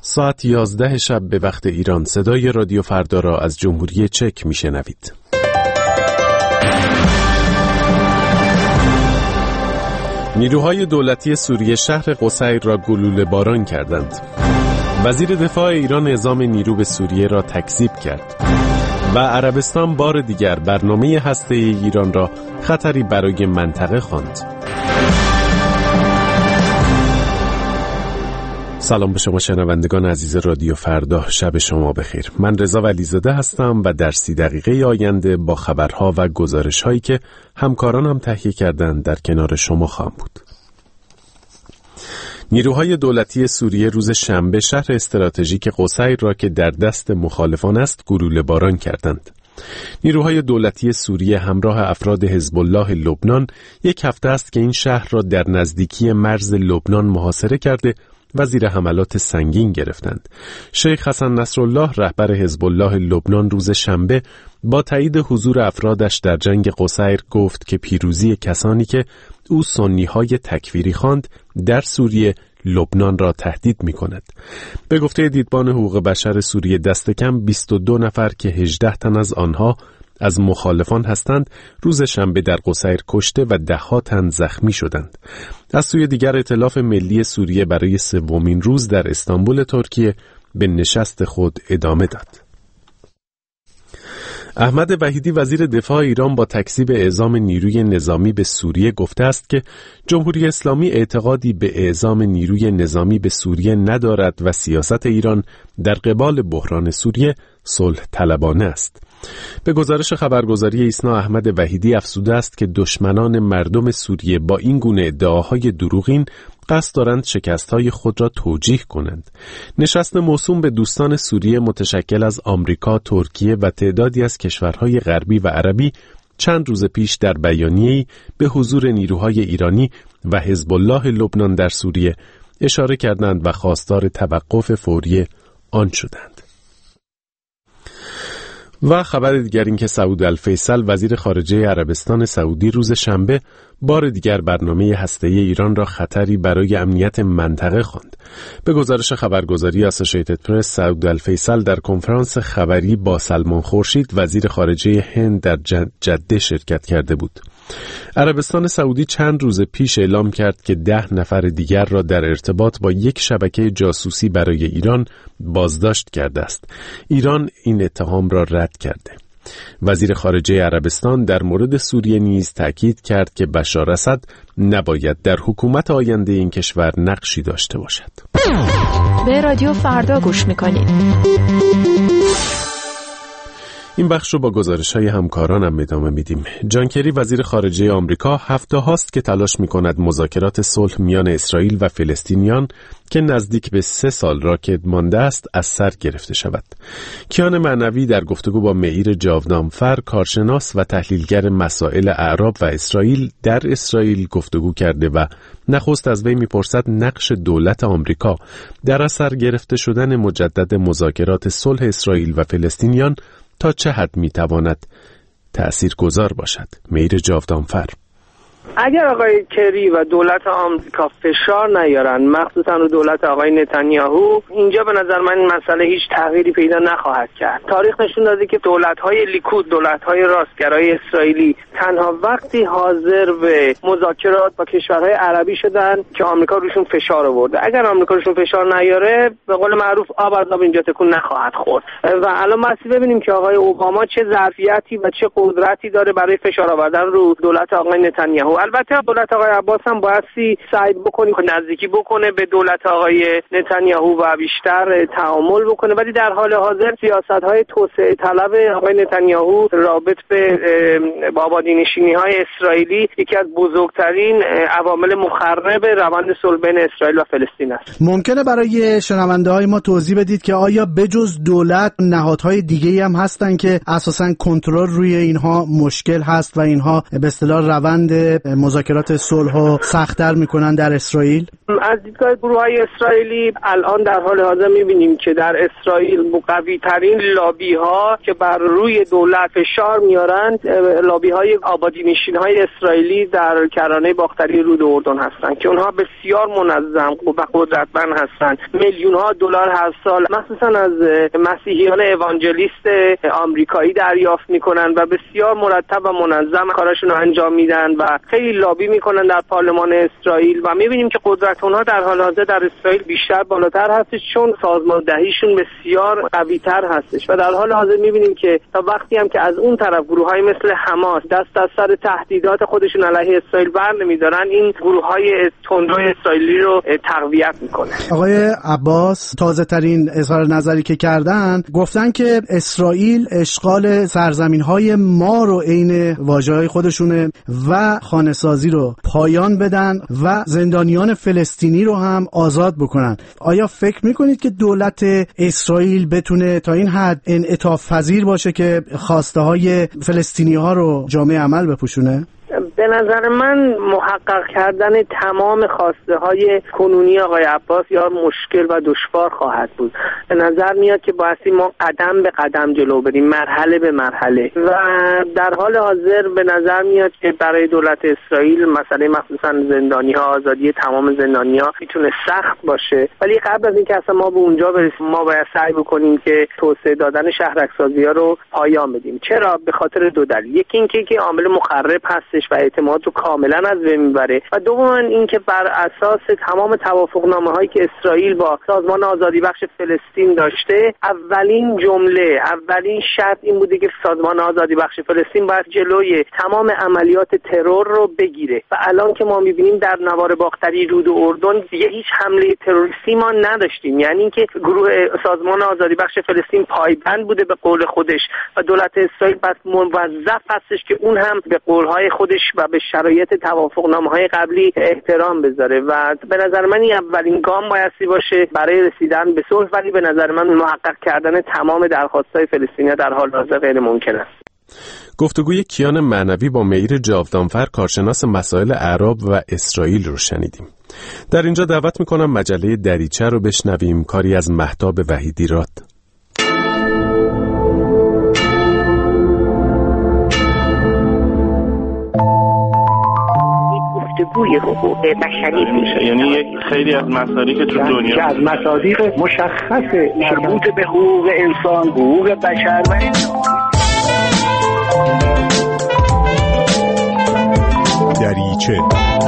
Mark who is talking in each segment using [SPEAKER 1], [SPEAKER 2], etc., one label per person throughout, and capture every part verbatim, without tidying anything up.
[SPEAKER 1] ساعت یازده شب به وقت ایران صدای رادیو فردا را از جمهوری چک میشنوید. نیروهای دولتی سوریه شهر قصیر را گلوله باران کردند. وزیر دفاع ایران اعزام نیرو به سوریه را تکذیب کرد و عربستان بار دیگر برنامه هسته‌ای ایران را خطری برای منطقه خواند. سلام به شما شنوندگان عزیز رادیو فردا، شب شما بخیر. من رضا ولیزاده هستم و در سی دقیقه آینده با خبرها و گزارش هایی که همکارانم تهیه کردند در کنار شما خواهم بود. نیروهای دولتی سوریه روز شنبه شهر استراتژیک قصیر را که در دست مخالفان است گلوله باران کردند. نیروهای دولتی سوریه همراه افراد حزب الله لبنان یک هفته است که این شهر را در نزدیکی مرز لبنان محاصره کرده و زیر حملات سنگین گرفتند. شیخ حسن نصرالله رهبر حزب الله لبنان روز شنبه با تایید حضور افرادش در جنگ قصیر گفت که پیروزی کسانی که او سنی‌های تکفیری خواند در سوریه لبنان را تهدید می‌کند. به گفته دیدبان حقوق بشر سوریه دست کم بیست و دو نفر که هجده تن از آنها از مخالفان هستند روز شنبه در قصیر کشته و ده ها تن زخمی شدند. از سوی دیگر ائتلاف ملی سوریه برای سومین روز در استانبول ترکیه به نشست خود ادامه داد. احمد وحیدی وزیر دفاع ایران با تکذیب اعزام نیروی نظامی به سوریه گفته است که جمهوری اسلامی اعتقادی به اعزام نیروی نظامی به سوریه ندارد و سیاست ایران در قبال بحران سوریه صلح طلبانه است. به گزارش خبرگزاری ایسنا احمد وحیدی افزوده است که دشمنان مردم سوریه با این گونه ادعاهای دروغین قصد دارند شکست‌های خود را توجیه کنند. نشست موسوم به دوستان سوریه متشکل از آمریکا، ترکیه و تعدادی از کشورهای غربی و عربی چند روز پیش در بیانیه‌ای به حضور نیروهای ایرانی و حزب الله لبنان در سوریه اشاره کردند و خواستار توقف فوری آن شدند. و خبر دیگر این که سعود الفیصل وزیر خارجه عربستان سعودی روز شنبه بار دیگر برنامه هسته‌ای ایران را خطری برای امنیت منطقه خواند. به گزارش خبرگزاری اسوسییتد پرس سعود الفیصل در کنفرانس خبری با سلمان خورشید وزیر خارجه هند در جده شرکت کرده بود. عربستان سعودی چند روز پیش اعلام کرد که ده نفر دیگر را در ارتباط با یک شبکه جاسوسی برای ایران بازداشت کرده است. ایران این اتهام را رد کرده. وزیر خارجه عربستان در مورد سوریه نیز تأکید کرد که بشار اسد نباید در حکومت آینده این کشور نقشی داشته باشد.
[SPEAKER 2] به رادیو فردا گوش میکنید.
[SPEAKER 1] این بخش رو با گزارش‌های همکارانم ادامه میدیم. جان کری وزیر خارجه آمریکا هفته هاست که تلاش می‌کند مذاکرات صلح میان اسرائیل و فلسطینیان که نزدیک به سه سال راکد مانده است از سر گرفته شود. کیان معنوی در گفتگو با معیر جاودانفر کارشناس و تحلیلگر مسائل اعراب و اسرائیل در اسرائیل گفتگو کرده و نخست از وی می‌پرسد نقش دولت آمریکا در اثر گرفته شدن مجدد مذاکرات صلح اسرائیل و فلسطینیان تا چه حد میتواند تأثیر گذار باشد. معیر جاودانفر:
[SPEAKER 3] اگر آقای کری و دولت آمریکا فشار نیارن، مخصوصا رو دولت آقای نتانیاهو، اینجا به نظر من این مسئله هیچ تغییری پیدا نخواهد کرد. تاریخ نشون داده که دولت‌های لیکود، دولت‌های راستگرای اسرائیلی تنها وقتی حاضر به مذاکرات با کشورهای عربی شدن که آمریکا روشون فشار آورده. اگر آمریکا روشون فشار نیاره، به قول معروف آب از آب اینجا تکون نخواهد خورد. و الان ما ببینیم که آقای اوباما چه ظرفیتی و چه قدرتی داره برای فشار آوردن رو دولت آقای نتانیاهو. البته دولت آقای عباس هم بایستی سعی بکنه که نزدیکی بکنه به دولت آقای نتانیاهو و بیشتر تعامل بکنه، ولی در حال حاضر سیاست‌های توسعه طلب آقای نتانیاهو رابط به آبادی‌نشینی‌های اسرائیلی یکی از بزرگترین عوامل مخرب روند صلح بین اسرائیل و فلسطین است.
[SPEAKER 4] ممکنه برای شنونده‌های ما توضیح بدید که آیا بجز دولت نهادهای دیگه‌ای هم هستن که اساساً کنترل روی اینها مشکل هست و اینها به اصطلاح روند مذاکرات صلح رو سخت‌تر میکنن در اسرائیل؟
[SPEAKER 3] از دیدگاه گروه‌های اسرائیلی الان در حال حاضر می‌بینیم که در اسرائیل قوی‌ترین لابی‌ها که بر روی دولت فشار میارند لابی‌های آبادی‌نشین‌های اسرائیلی در کرانه باختری رود اردن هستند که اونها بسیار منظم و قدرتمند هستند. میلیون‌ها دلار هر سال مخصوصا از مسیحیان اوانجلیست آمریکایی دریافت می‌کنند و بسیار مرتب و منظم کارشون رو انجام میدن و خیلی لابی می‌کنن در پارلمان اسرائیل و می‌بینیم که قدرت اونها در حال حاضر در اسرائیل بیشتر بالاتر هستش چون سازماندهیشون بسیار قوی‌تر هستش و در حال حاضر می‌بینیم که تا وقتی هم که از اون طرف گروه‌های مثل حماس دست از سر تهدیدات خودشون علیه اسرائیل بر نمی‌دارن، این گروه‌های تندرو اسرائیلی رو تقویت می‌کنه.
[SPEAKER 4] آقای عباس تازه‌ترین اظهار نظری که کردن گفتن که اسرائیل اشغال سرزمین‌های ما رو عین واژه‌های خودشونه و خانه‌سازی رو پایان بدن و زندانیان فلسطینی رو هم آزاد بکنن. آیا فکر میکنید که دولت اسرائیل بتونه تا این حد انعطاف پذیر باشه که خواسته های فلسطینی ها رو جامعه عمل بپوشونه؟
[SPEAKER 3] به نظر من محقق کردن تمام خواسته های کنونی آقای عباس یا مشکل و دشوار خواهد بود. به نظر میاد که بایستی ما قدم به قدم جلو بریم، مرحله به مرحله و در حال حاضر به نظر میاد که برای دولت اسرائیل مسئله مخصوصا زندانی ها، آزادی تمام زندانی ها میتونه سخت باشه، ولی قبل از اینکه اصلا ما به اونجا برسیم ما باید سعی بکنیم که توسعه دادن شهرک‌سازی ها رو پایان بدیم. چرا؟ به خاطر دو دلیل. یکی اینکه که عامل مخرب هستش و اعتماد رو کاملا از بین میبره و دوم اینکه بر اساس تمام توافقنامه هایی که اسرائیل با سازمان آزادی بخش فلسطین داشته، اولین جمله اولین شرط این بوده که سازمان آزادی بخش فلسطین باید جلوی تمام عملیات ترور رو بگیره و الان که ما میبینیم در نوار باختری رود اردن دیگه هیچ حمله تروریستی ما نداشتیم، یعنی اینکه گروه سازمان آزادی بخش فلسطین پایبند بوده به قول خودش و دولت اسرائیل باید موظف هستش که اون هم به قولهای خودش و به شرایط توافقنامه‌های قبلی احترام بذاره و به نظر من این اولین گام بایستی باشه برای رسیدن به صلح، ولی به نظر من محقق کردن تمام درخواست‌های فلسطینی‌ها در حال حاضر غیر ممکن است.
[SPEAKER 1] گفتگوی کیان معنوی با مهیر جاودانفر کارشناس مسائل اعراب و اسرائیل رو شنیدیم. در اینجا دعوت می‌کنم مجله دریچه رو بشنویم، کاری از مهتاب وحیدیراد.
[SPEAKER 5] گفتگوی حقوق بشری میشه،
[SPEAKER 6] یعنی خیلی از مصادیق تو دنیا
[SPEAKER 5] که از مصادیق مشخص مربوط به حقوق انسان، حقوق بشر و
[SPEAKER 7] دریچه.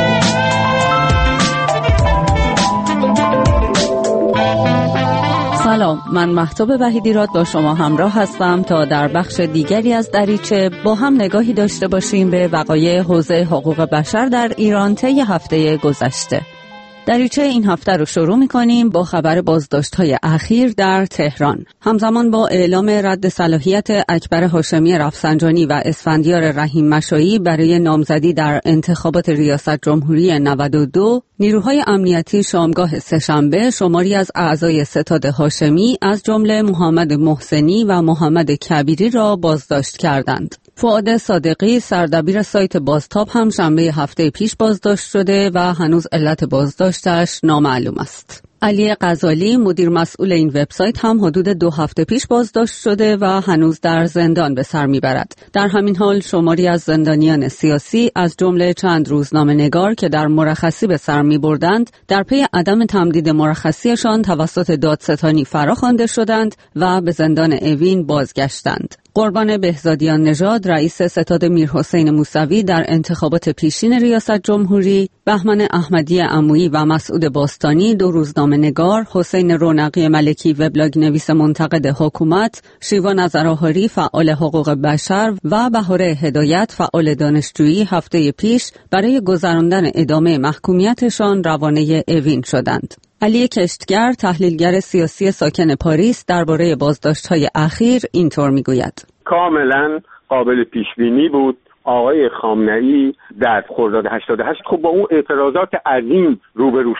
[SPEAKER 8] سلام، من مهتاب وحیدیراد با شما همراه هستم تا در بخش دیگری از دریچه با هم نگاهی داشته باشیم به وقایع حوزه حقوق بشر در ایران طی هفته گذشته. دریچه این هفته رو شروع می‌کنیم با خبر بازداشت‌های اخیر در تهران. همزمان با اعلام رد صلاحیت اکبر هاشمی رفسنجانی و اسفندیار رحیم مشایی برای نامزدی در انتخابات ریاست جمهوری نود و دو، نیروهای امنیتی شامگاه سه‌شنبه شماری از اعضای ستاد هاشمی از جمله محمد محسنی و محمد کبیری را بازداشت کردند. فؤاد صادقی سردبیر سایت بازتاب هم شنبه هفته پیش بازداشت شده و هنوز علت بازداشتش نامعلوم است. علی غزالی مدیر مسئول این وبسایت هم حدود دو هفته پیش بازداشت شده و هنوز در زندان به سر میبرد. در همین حال شماری از زندانیان سیاسی از جمله چند روزنامه‌نگار که در مرخصی به سر میبردند در پی عدم تمدید مرخصیشان توسط دادستانی فراخوانده شدند و به زندان اوین بازگشتند. قربان بهزادیان نژاد رئیس ستاد میرحسین موسوی در انتخابات پیشین ریاست جمهوری، بهمن احمدی عمویی و مسعود باستانی دو روزنامه‌نگار، حسین رونقی ملکی وبلاگ نویس منتقد حکومت، شیوا نظرآهاری فعال حقوق بشر و بهاره هدایت فعال دانشجویی هفته پیش برای گذراندن ادامه محکومیتشان روانه اوین شدند. علی کشتگر تحلیلگر سیاسی ساکن پاریس درباره بازداشت‌های اخیر اینطور میگوید:
[SPEAKER 9] کاملا قابل پیش بینی بود. آقای خامنه‌ای در خرداد هشتاد و هشت خب با اون اعتراضات عظیم روبرو شد.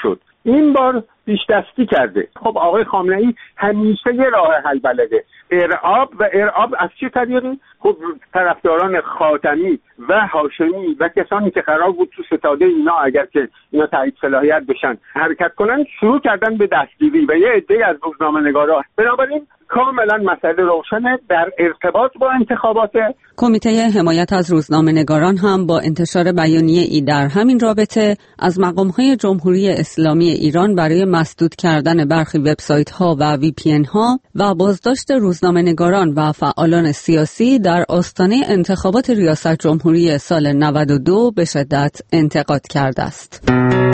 [SPEAKER 9] این بار پیش دستی کرده. خب آقای خامنه‌ای همیشه یه راه حل بلده، ارعاب. و ارعاب از چه طریقی؟ خب طرفداران خاتمی و هاشمی و کسانی که قرار بود تو ستاده اینا اگر که اینا تایید صلاحیت بشن حرکت کنن، شروع کردن به دستگیری و یه عده از روزنامه‌نگارا. بنابراین کاملا مسئله روشنه در ارتباط با انتخابات.
[SPEAKER 8] کمیته حمایت از روزنامه‌نگاران هم با انتشار بیانیه ای در همین رابطه از مقام‌های جمهوری اسلامی ایران برای مسدود کردن برخی وبسایت‌ها و وی پی ان‌ها و بازداشت روزنامه‌نگاران و فعالان سیاسی در آستانه انتخابات ریاست جمهوری سال نود و دو به شدت انتقاد کرده است.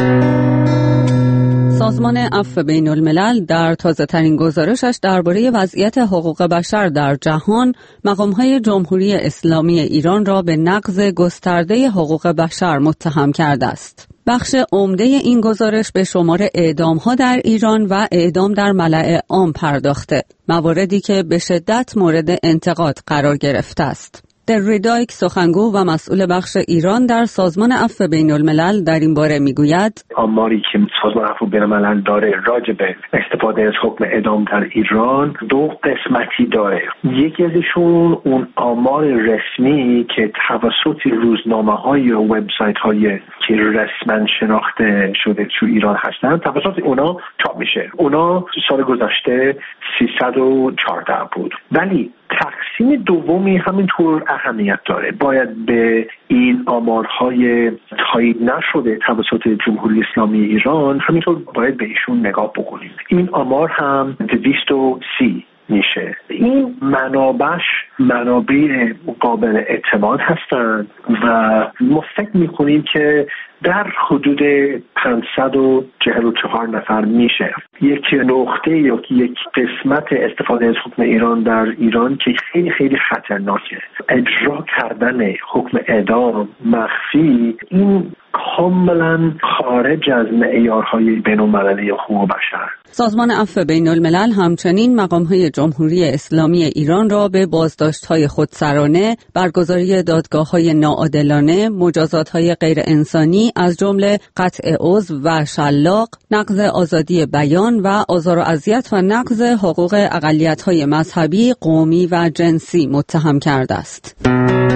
[SPEAKER 8] سازمان عفو بین الملل در تازه ترین گزارشش درباره وضعیت حقوق بشر در جهان مقام‌های جمهوری اسلامی ایران را به نقض گسترده حقوق بشر متهم کرده است. بخش عمده این گزارش به شمار اعدام‌ها در ایران و اعدام در ملأ عام پرداخته، مواردی که به شدت مورد انتقاد قرار گرفته است. در ریدایک سخنگو و مسئول بخش ایران در سازمان عفو بین الملل در این باره میگوید
[SPEAKER 10] آماری که سازمان عفو بین الملل داره راجع به استفاده از حکم اعدام در ایران دو قسمتی داره. یکی ازشون اون آمار رسمی که توسط روزنامه‌های و وبسایت‌های که رسما شناخته شده تو ایران هستن توسط اونا چاپ میشه. اونا سال گذشته سیصد و چهارده بود. ولی تقسیم دومی همینطور اهمیت داره. باید به این آمارهای تایید نشده توسط جمهوری اسلامی ایران همینطور باید به ایشون نگاه بکنیم. این آمار هم دویست و سی میشه. این منابعش منابع قابل اعتماد هستند و ما فکر میکنیم که در حدود پانصد و چهل و چهار نفر میشه. یک نقطه یا یک قسمت استفاده از حکم ایران در ایران که خیلی خیلی خطرناکه، اجرا کردن حکم اعدام مخفی، این کاملا خارج از معیارهای بین‌المللی حقوق بشر.
[SPEAKER 8] سازمان عفو بین الملل همچنین مقام‌های جمهوری اسلامی ایران را به بازداشت‌های خودسرانه، برگزاری دادگاه‌های ناعادلانه، مجازات‌های غیر انسانی از جمله قطع عضو و شلاق، نقض آزادی بیان و آزار و اذیت و نقض حقوق اقلیت‌های مذهبی، قومی و جنسی متهم کرده است.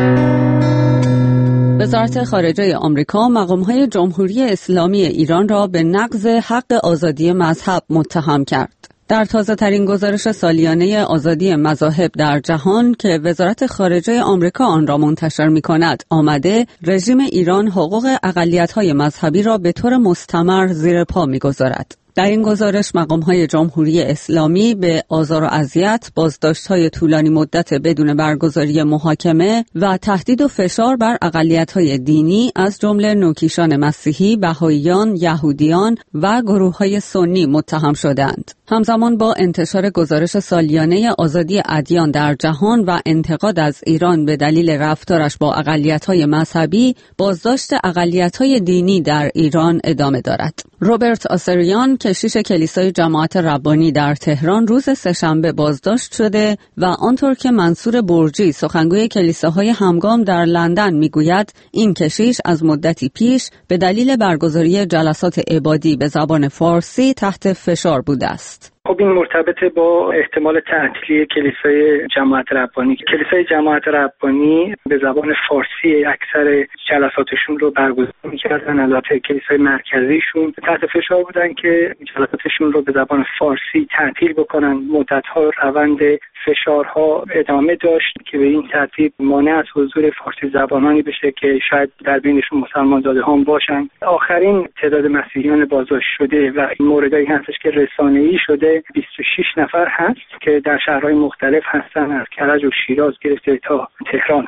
[SPEAKER 8] وزارت خارجه آمریکا مقام‌های جمهوری اسلامی ایران را به نقض حق آزادی مذهب متهم کرد. در تازه ترین گزارش سالیانه آزادی مذاهب در جهان که وزارت خارجه آمریکا آن را منتشر می‌کند، آمده رژیم ایران حقوق اقلیت‌های مذهبی را به طور مستمر زیر پا می‌گذارد. در این گزارش مقام‌های جمهوری اسلامی به آزار و اذیت، بازداشت‌های طولانی مدت بدون برگزاری محاکمه و تهدید و فشار بر اقلیت‌های دینی از جمله نوکیشان مسیحی، بهائیان، یهودیان و گروه‌های سنی متهم شدند. همزمان با انتشار گزارش سالیانه آزادی ادیان در جهان و انتقاد از ایران به دلیل رفتارش با اقلیت‌های مذهبی، بازداشت اقلیت‌های دینی در ایران ادامه دارد. روبرت آسریان کشیش کلیسای جماعت ربانی در تهران روز سه‌شنبه بازداشت شده و آنطور که منصور برجی سخنگوی کلیساهای همگام در لندن میگوید، این کشیش از مدتی پیش به دلیل برگزاری جلسات عبادی به زبان فارسی تحت فشار بوده است.
[SPEAKER 3] خب این مرتبط با احتمال تعطیلی کلیسای جماعت ربانی. کلیسای جماعت ربانی به زبان فارسی اکثر جلساتشون رو برگزار می‌کردن. البته کلیسای مرکزیشون تحت فشار بودن که جلساتشون رو به زبان فارسی تعطیل بکنن. مدت‌ها روند فشارها ادامه داشت که به این ترتیب مانع از حضور فارسی زبانانی بشه که شاید در بینشون مسلمان زاده هم باشن. آخرین تعداد مسیحیان بازداشت شده و این موردایی هستش که رسانه‌ای شده بیست و شش نفر هست که در شهرهای مختلف هستن، از کرج و شیراز گرفته تا تهران.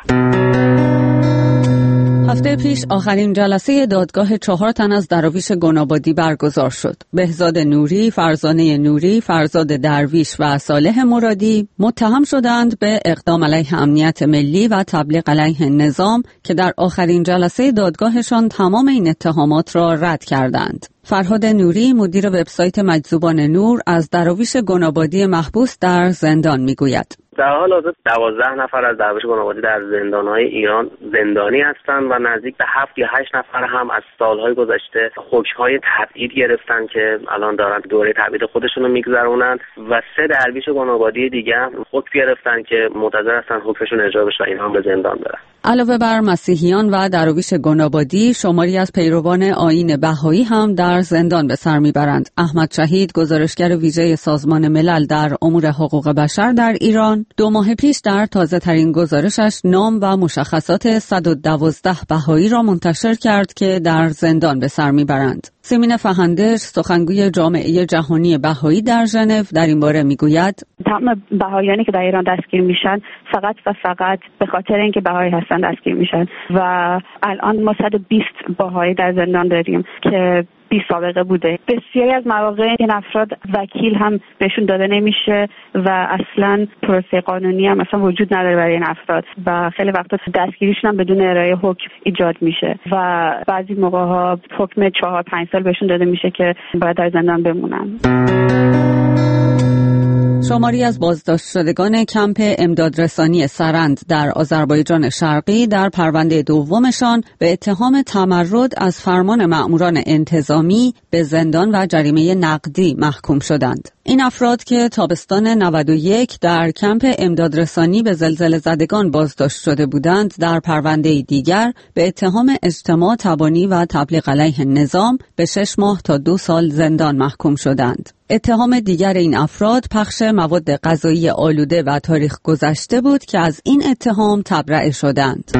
[SPEAKER 8] هفته پیش آخرین جلسه دادگاه چهار تن از دراویش گنابادی برگزار شد. بهزاد نوری، فرزانه نوری، فرزاد درویش و صالح مرادی متهم شدند به اقدام علیه امنیت ملی و تبلیغ علیه نظام که در آخرین جلسه دادگاهشان تمام این اتهامات را رد کردند. فرهاد نوری، مدیر وبسایت مجذوبان نور، از دراویش گنابادی محبوس در زندان میگوید:
[SPEAKER 3] در حال حاضر دوازده نفر از درویش گنابادی در زندان‌های ایران زندانی هستند و نزدیک به هفت یا هشت نفر هم از سال‌های گذشته حکم‌های تبعید گرفتن که الان دارن دوره تبعید خودشون رو میگذرونن و سه درویش گنابادی دیگه هم حکم گرفتن که منتظر هستن حکمشون اجرا بشه و اینا هم به زندان برن.
[SPEAKER 8] علاوه بر مسیحیان و درویش گنابادی، شماری از پیروان آیین بهایی هم در زندان به سر میبرند. احمد شهید، گزارشگر ویژه سازمان ملل در امور حقوق بشر در ایران، دو ماه پیش در تازه ترین گزارشش نام و مشخصات صد و دوازده بهایی را منتشر کرد که در زندان به سر میبرند. سیمین فهندش، سخنگوی جامعه جهانی بهایی در ژنو، در این باره میگوید
[SPEAKER 11] تمام بهاییانی که در ایران دستگیر میشن فقط و فقط به خاطر اینکه بهایی هستن دستگیر میشن و الان ما صد و بیست بهایی در زندان داریم که بی سابقه بوده. بسیاری از مواقع این افراد وکیل هم بهشون داده نمیشه و اصلا پروسه قانونی هم اصلا وجود نداره برای این افراد و خیلی وقتا دستگیریشون هم بدون ارائه حکم ایجاد میشه و بعضی موقع ها حکم چهار پنج سال بهشون داده میشه که باید در زندان بمونن.
[SPEAKER 8] شماری از بازداشت شدگان کمپ امدادرسانی سرند در آذربایجان شرقی در پرونده دومشان به اتهام تمرد از فرمان مأموران انتظامی به زندان و جریمه نقدی محکوم شدند. این افراد که تابستان نود و یک در کمپ امدادرسانی به زلزله زدگان بازداشت شده بودند، در پرونده دیگر به اتهام اجتماع تبانی و تبلیغ علیه نظام به شش ماه تا دو سال زندان محکوم شدند. اتهام دیگر این افراد پخش مواد غذایی آلوده و تاریخ گذشته بود که از این اتهام تبرئه شدند.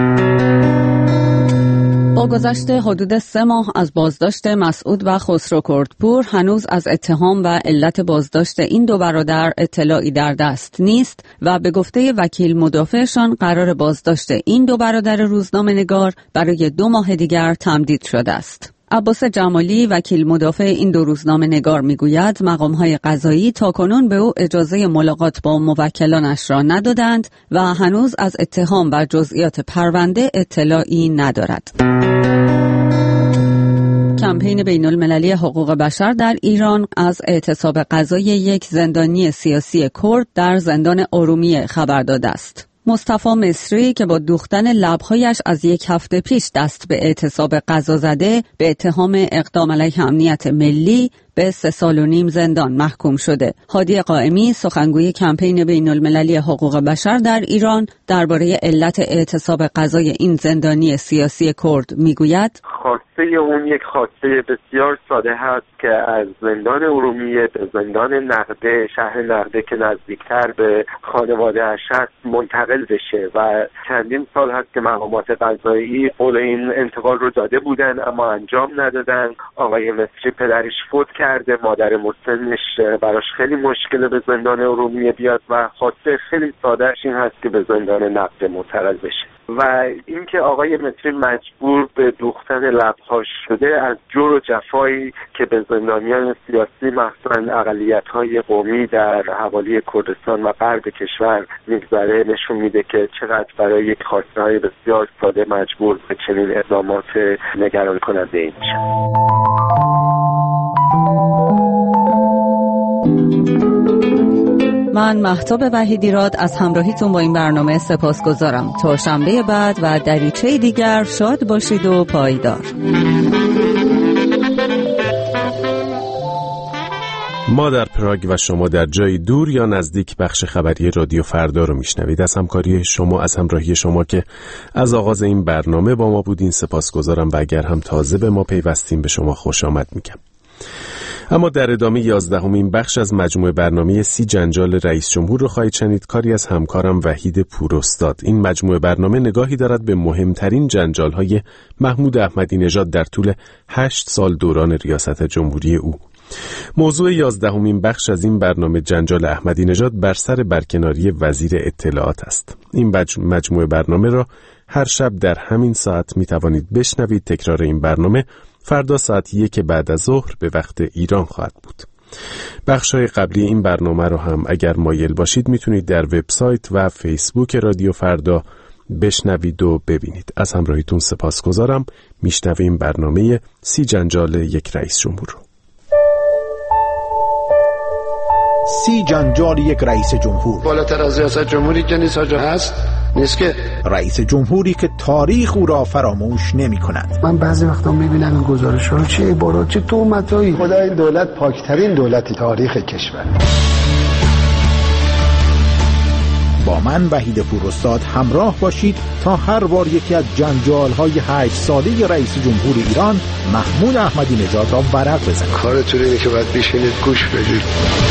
[SPEAKER 8] با گذشت حدود سه ماه از بازداشت مسعود و خسرو کردپور، هنوز از اتهام و علت بازداشت این دو برادر اطلاعی در دست نیست و به گفته وکیل مدافعشان قرار بازداشت این دو برادر روزنامه‌نگار برای دو ماه دیگر تمدید شده است. عباس جمالی، وکیل مدافع این دو روزنامه‌نگار، میگوید مقام‌های قضایی تاکنون به او اجازه ملاقات با موکلانش را ندادند و هنوز از اتهام و جزئیات پرونده اطلاعی ندارد. کمپین بین‌المللی حقوق بشر در ایران از اعتصاب قضایی یک زندانی سیاسی کرد در زندان ارومیه خبر داده است. مصطفی مصری که با دوختن لب‌هایش از یک هفته پیش دست به اعتصاب قضا زده، به اتهام اقدام علیه امنیت ملی به سه سال و نیم زندان محکوم شده. هادی قائمی، سخنگوی کمپین بین‌المللی حقوق بشر در ایران، درباره علت اعتصاب قضای این زندانی سیاسی کرد میگوید
[SPEAKER 9] خواسته اون یک خواسته بسیار ساده هست که از زندان ارومیه به زندان نقده، شهر نقده که نزدیکتر به خانواده اش هست، منتقل بشه و چندین سال هست که مقامات قضایی قول این انتقال رو داده بودن اما انجام ندادن. آقای مصری پدرش فوت کرده، مادر مسنش براش خیلی مشکله به زندان ارومیه بیاد و خواسته خیلی سادهش این هست که به زندان نقده منتقل بشه و اینکه آقای مصری مجبور به دوختن لب‌هاش شده از جور و جفایی که به زندانیان سیاسی مخصوصاً اقلیت‌های قومی در حوالی کردستان و غرب کشور میگذره، نشون میده که چقدر برای یک خواسته‌های بسیار ساده مجبور به چنین اقدامات نگران کننده ای میشه.
[SPEAKER 8] من مهتاب وحیدیراد از همراهیتون با این برنامه سپاسگزارم. تا شنبه بعد و دریچه دیگر شاد باشید و پایدار.
[SPEAKER 1] ما در پراگ و شما در جای دور یا نزدیک بخش خبری رادیو فردا رو میشنوید. از همکاری شما، از همراهی شما که از آغاز این برنامه با ما بودین سپاسگزارم و اگر هم تازه به ما پیوستین به شما خوش آمد میگم. اما در ادامه یازدهمین بخش از مجموعه برنامه سی جنجال رئیس جمهور رو خواهید شنید، کاری از همکارم وحید پوراستاد. این مجموعه برنامه نگاهی دارد به مهمترین جنجال‌های محمود احمدی نژاد در طول هشت سال دوران ریاست جمهوری او. موضوع یازدهمین بخش از این برنامه جنجال احمدی نژاد بر سر برکناری وزیر اطلاعات است. این مجموعه برنامه را هر شب در همین ساعت می توانید بشنوید. تکرار این برنامه فردا ساعت یک بعد از ظهر به وقت ایران خواهد بود. بخش‌های قبلی این برنامه رو هم اگر مایل باشید میتونید در وبسایت و فیسبوک رادیو فردا بشنوید و ببینید. از همراهیتون سپاسگزارم. میشنویم برنامه سی جنجال یک رئیس جمهور رو.
[SPEAKER 12] شخصی جنجال یک رئیس جمهور.
[SPEAKER 13] بالاتر از ریاست جمهوری که نیست آجا هست نیست که
[SPEAKER 12] رئیس جمهوری که تاریخ او را فراموش نمی کند.
[SPEAKER 14] من بعضی وقتا میبینم این گزارش ها چه عبارات چه تهمتایی.
[SPEAKER 15] خدا این دولت پاکترین دولت تاریخ کشور.
[SPEAKER 12] با من وحید پوراستاد همراه باشید تا هر بار یکی از جنجال‌های هشت ساله رئیس جمهور ایران محمود احمدی نژاد را ورق بزنیم.
[SPEAKER 13] کارتون اینه که باید بشینید گوش بدید.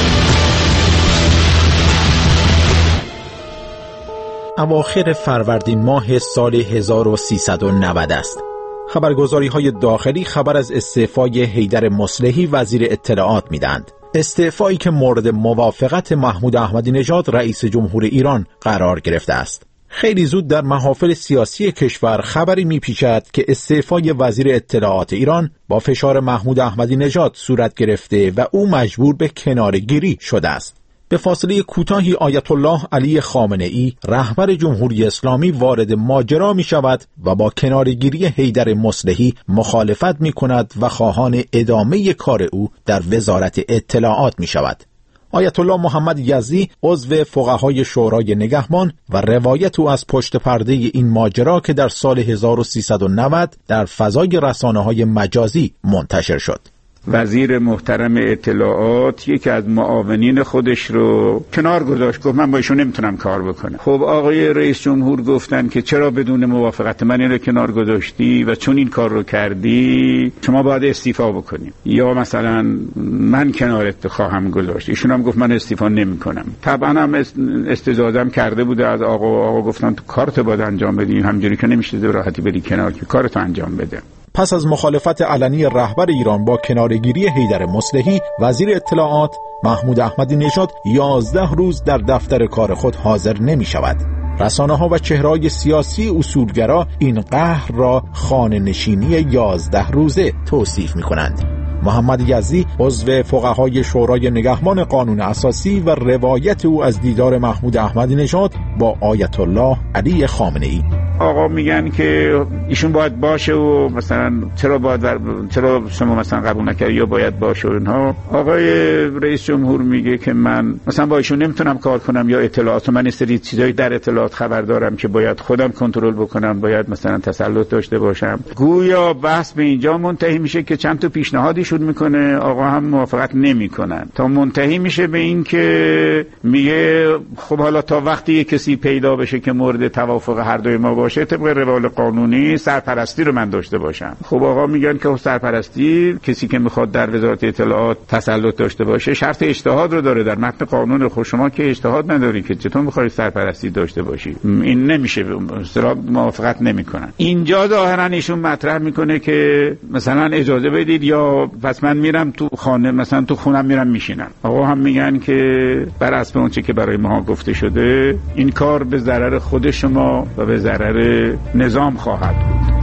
[SPEAKER 12] اواخر فروردین ماه سال هزار و سیصد و نود است. خبرگزاری‌های داخلی خبر از استعفای حیدر مصلحی وزیر اطلاعات میدند. استعفایی که مورد موافقت محمود احمدی نژاد رئیس جمهور ایران قرار گرفته است. خیلی زود در محافل سیاسی کشور خبری میپیچد که استعفای وزیر اطلاعات ایران با فشار محمود احمدی نژاد صورت گرفته و او مجبور به کناره‌گیری شده است. به فاصله کوتاهی آیت الله علی خامنه ای رهبر جمهوری اسلامی وارد ماجرا می شود و با کناره‌گیری حیدر مصلحی مخالفت می کند و خواهان ادامه کار او در وزارت اطلاعات می شود. آیت الله محمد یزدی عضو فقهای شورای نگهبان و روایت او از پشت پرده این ماجرا که در سال هزار و سیصد و نود در فضای رسانه‌های مجازی منتشر شد.
[SPEAKER 16] وزیر محترم اطلاعات یکی از معاونین خودش رو کنار گذاشت، گفت من با ایشون نمیتونم کار بکنم. خب آقای رئیس جمهور گفتن که چرا بدون موافقت من این رو کنار گذاشتی و چون این کار رو کردی شما باید استعفا بکنیم، یا مثلا من کنارت خواهم گذاشت. ایشون هم گفت من استعفا نمیکنم. طبعا هم استزادم کرده بوده از آقا آقا گفتن تو کارت باید انجام بدی، همینجوری که نمیشه به راحتی بری کنار که کارتو انجام بده.
[SPEAKER 12] پس از مخالفت علنی رهبر ایران با کناره‌گیری حیدر مصلحی، وزیر اطلاعات محمود احمدی نژاد یازده روز در دفتر کار خود حاضر نمی شود. رسانه‌ها و چهره‌های سیاسی اصولگرا این قهر را خانه‌نشینی یازده روزه توصیف می‌کنند. محمد یزدی عضو فقهای شورای نگهبان قانون اساسی و روایت او از دیدار محمود احمدی نژاد با آیت الله علی خامنه ای.
[SPEAKER 16] آقا میگن که ایشون باید باشه و مثلا چرا باید چرا شما مثلا قبول نکردی یا باید باشه و اینها. آقای رئیس جمهور میگه که من مثلا با ایشون نمیتونم کار کنم، یا اطلاعات من این سری چیزایی در اطلاعات خبر دارم که باید خودم کنترل بکنم، باید مثلا تسلط داشته باشم. گویا بحث به اینجا منتهی میشه که چند تا پیشنهادیشون میکنه، آقا هم موافقت نمیکنن، تا منتهی میشه به این که میگه خب حالا تا وقتی کسی پیدا بشه که مورد توافق هر دوی ما باشه طبق روال قانونی سرپرستی رو من داشته باشم. خب آقا میگن که سرپرستی کسی که میخواد در وزارت اطلاعات تسلط داشته باشه شرط اجتهاد رو داره در متن قانون. خود شما که اجتهاد نداری که چطور میخوای سرپرستی داشته باشی؟ این نمیشه، اصلا موافقت نمیکنن. اینجا ظاهرا ایشون مطرح میکنه که مثلا اجازه بدید یا پس من میرم تو خانه، مثلا تو خونم میرم میشینم. آقا هم میگن که بر اساس اون چه که برای ما گفته شده این کار به ضرر خود شما و به ضرر نظام خواهد بود.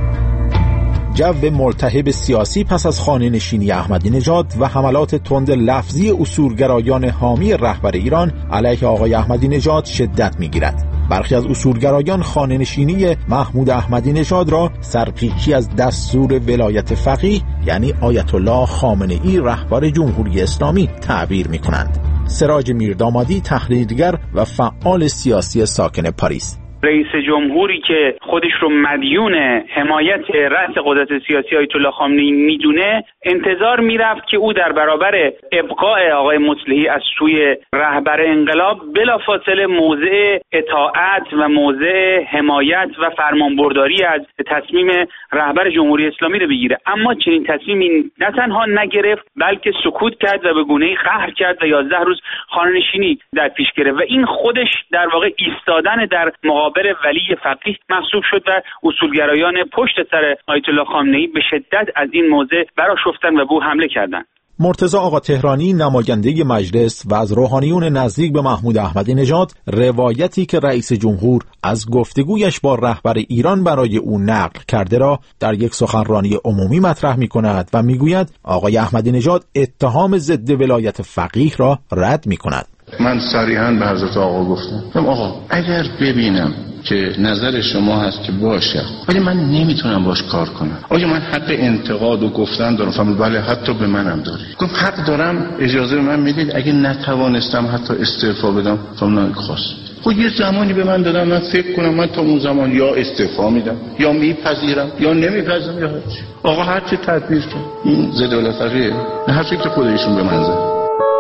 [SPEAKER 12] جو ملتهب سیاسی پس از خانه‌نشینی احمدی نژاد و حملات تند لفظی اصولگرایان حامی رهبر ایران علیه آقای احمدی نژاد شدت می‌گیرد. برخی از اصولگرایان خانه‌نشینی محمود احمدی نژاد را سرپیچی از دستور ولایت فقیه یعنی آیت الله خامنه ای رهبر جمهوری اسلامی تعبیر می‌کنند. سراج میردامادی تحلیلگر و فعال سیاسی ساکن پاریس:
[SPEAKER 17] رئیس جمهوری که خودش رو مدیون حمایت رأس قدرت سیاسی آیت الله خامنه‌ای میدونه، انتظار میرفت که او در برابر ابقاء آقای مصلحی از سوی رهبر انقلاب بلافاصله موضع اطاعت و موضع حمایت و فرمانبرداری از تصمیم رهبر جمهوری اسلامی رو بگیره. اما چنین تصمیمی نه تنها نگرفت بلکه سکوت کرد و به گونه‌ای قهر کرد و یازده روز خانه‌نشینی در پیش گرفت و این خودش در واقع ایستادن در مقابل ولی فقیه محسوب شد و اصولگرایان پشت سر آیت الله خامنه‌ای به شدت از این موضع برآشفتند و به او حمله کردند.
[SPEAKER 12] مرتضی آقا تهرانی نماینده مجلس و از روحانیون نزدیک به محمود احمدی نژاد روایتی که رئیس جمهور از گفتگویش با رهبر ایران برای او نقل کرده را در یک سخنرانی عمومی مطرح می‌کند و می‌گوید آقای احمدی نژاد اتهام ضد ولایت فقیه را رد می‌کند.
[SPEAKER 18] من صریحاً به حضرت آقا گفتم آقا اگر ببینم که نظر شما هست که باشه، ولی من نمیتونم باش کار کنم. آیا من حق انتقاد و گفتن دارم؟ فهمید بله حتی به منم داری. گفتم حق دارم، اجازه به من میدید اگه نتوانستم حتی استعفا بدم؟ فرمودن خواست. خب یه زمانی به من دادم من فکر کنم، من تا اون زمان یا استعفا میدم یا میپذیرم یا نمیپذیرم یا هرچی. آقا هرچی تدبیر کن. این ضد دولت‌فقیه، هر چیزی که خود ایشون به من زد.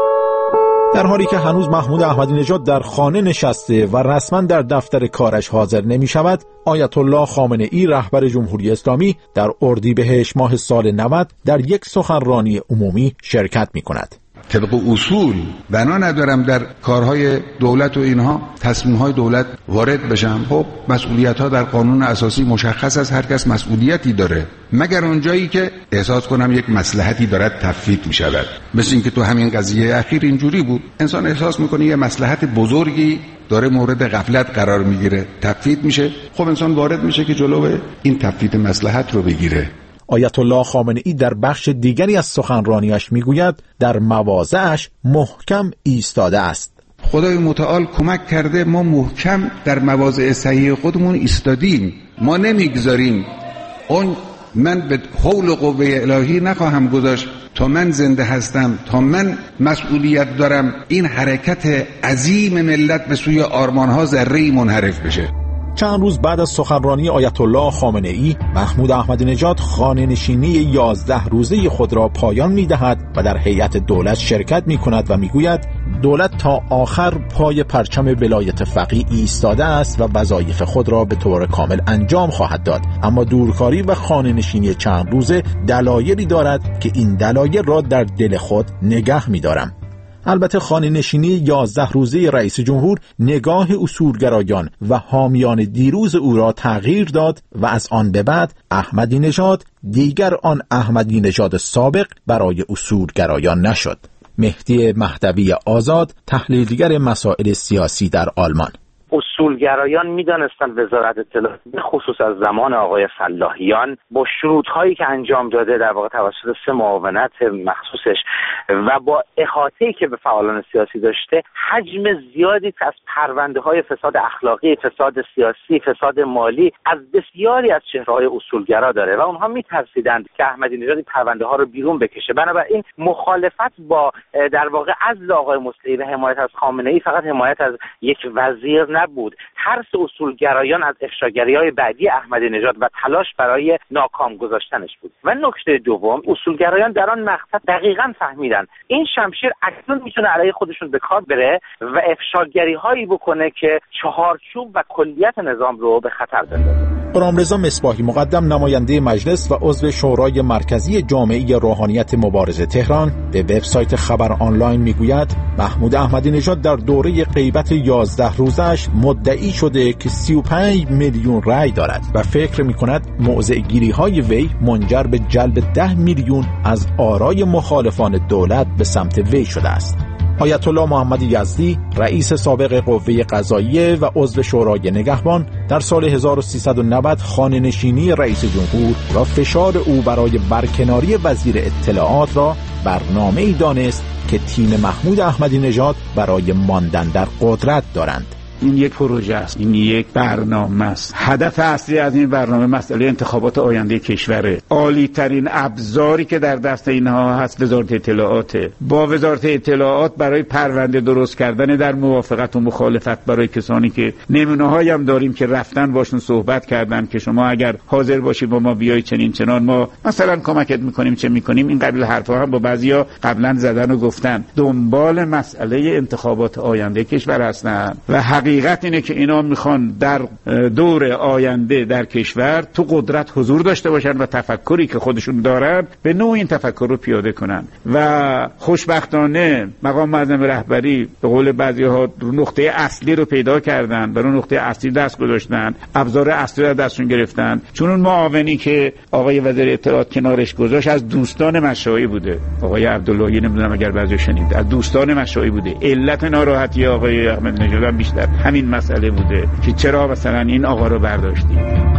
[SPEAKER 12] در حالی که هنوز محمود احمدی نژاد در خانه نشسته و رسما در دفتر کارش حاضر نمی شود، آیت الله خامنه ای رهبر جمهوری اسلامی در اردیبهشت ماه سال نود در یک سخنرانی عمومی شرکت می کند.
[SPEAKER 19] طبق اصول بنا ندارم در کارهای دولت و اینها تصمیم‌های دولت وارد بشم. خب مسئولیت‌ها در قانون اساسی مشخص است، هر کس مسئولیتی داره، مگر اونجایی که احساس کنم یک مصلحتی دارد تفویت می‌شود. مثل اینکه تو همین قضیه اخیر اینجوری بود، انسان احساس می‌کنه یه مصلحت بزرگی داره مورد غفلت قرار میگیره، تفویت میشه. خب انسان وارد میشه که جلوی این تفویت مصلحت رو بگیره.
[SPEAKER 12] آیت الله خامنه ای در بخش دیگری از سخنرانیش میگوید در مواضعش محکم ایستاده است.
[SPEAKER 19] خدای متعال کمک کرده ما محکم در مواضع صحیح خودمون ایستادیم. ما نمیگذاریم اون من به حول و قوه الهی نخواهم گذاشت تا من زنده هستم، تا من مسئولیت دارم این حرکت عظیم ملت به سوی آرمانها ذره‌ای منحرف بشه.
[SPEAKER 12] چند روز بعد از سخنرانی آیت الله خامنه ای، محمود احمدی نژاد خانه نشینی یازده روزه خود را پایان می‌دهد و در هیئت دولت شرکت می‌کند و می‌گوید دولت تا آخر پای پرچم ولایت فقیه ایستاده است و وظایف خود را به طور کامل انجام خواهد داد، اما دورکاری و خانه نشینی چند روزه دلایلی دارد که این دلایل را در دل خود نگه می‌دارم. البته خانه نشینی یازده روزه رئیس جمهور نگاه اصولگرایان و حامیان دیروز او را تغییر داد و از آن به بعد احمدی نژاد دیگر آن احمدی نژاد سابق برای اصولگرایان نشد. مهدی مهدوی آزاد، تحلیلگر مسائل سیاسی در آلمان:
[SPEAKER 20] اصولگرایان می‌دانستند وزارت اطلاعات به خصوص از زمان آقای فلاحیان با شروط‌هایی که انجام داده در واقع توسط سه معاونت مخصوصش و با احاطه‌ای که به فعالان سیاسی داشته، حجم زیادی از پرونده‌های فساد اخلاقی، فساد سیاسی، فساد مالی از بسیاری از چهره‌های اصولگرا داره و اونها می‌ترسیدند که احمدی نژاد این پرونده‌ها رو بیرون بکشه. بنابراین مخالفت با در واقع عزل آقای مصلحی و حمایت از خامنه‌ای فقط حمایت از یک وزیر نبود، ترس اصولگرایان از افشاگری‌های بعدی احمدی نژاد و تلاش برای ناکام گذاشتنش بود. و نکته دوم، اصولگرایان در آن مقطع دقیقاً فهمیدن این شمشیر اکنون میتونه علیه خودشون به کار بره و افشاگری‌هایی بکنه که چهارچوب و کلیت نظام رو به خطر بندازه.
[SPEAKER 12] غلامرضا مصباحی، مقدم نماینده مجلس و عضو شورای مرکزی جامعه روحانیت مبارزه تهران، به وبسایت خبر آنلاین میگوید محمود احمدی نژاد در دوره غیبت یازده روزش مدعی شده که سی و پنج میلیون رأی دارد و فکر میکند موضع‌گیری‌های وی منجر به جلب ده میلیون از آرای مخالفان دولت به سمت وی شده است. آیت الله محمد یزدی، رئیس سابق قوه قضاییه و عضو شورای نگهبان، در سال هزار و سیصد و نود خانه نشینی رئیس جمهور و فشار او برای برکناری وزیر اطلاعات را برنامه‌ای دانست که تیم محمود احمدی نژاد برای ماندن در قدرت دارند.
[SPEAKER 16] این یک پروژه است، این یک برنامه است. هدف اصلی از این برنامه مسئله انتخابات آینده کشوره. عالی ترین ابزاری که در دست اینها هست وزارت اطلاعاته. با وزارت اطلاعات برای پرونده درست کردن در موافقت و مخالفت برای کسانی که نمونه‌هایی هم داریم که رفتن باشون صحبت کردن که شما اگر حاضر باشی با ما بیای چنین چنان ما مثلا کمکت میکنیم چه میکنیم، این قبیل حرفا هم با بعضیا قبلا زدن و گفتن. دنبال مسئله انتخابات آینده کشور هستن و حقیقت اینه که اینا میخوان در دور آینده در کشور تو قدرت حضور داشته باشن و تفکری که خودشون دارن به نوع این تفکر رو پیاده کنن و خوشبختانه مقام معظم رهبری به قول بعضی‌ها نقطه اصلی رو پیدا کردن، برای نقطه اصلی دست گذاشتن، ابزار اصلی رو دستشون گرفتن. چون اون معاونی که آقای وزیر اطلاعات کنارش گذاشت از دوستان مشروعی بوده، آقای عبداللهی، نمیدونم اگر بعضی شنید، از دوستان مشروعی بوده. علت ناراحتی آقای احمدی نژاد هم بیشتر همین مسئله بوده که چرا مثلا این آقا رو برداشتیم.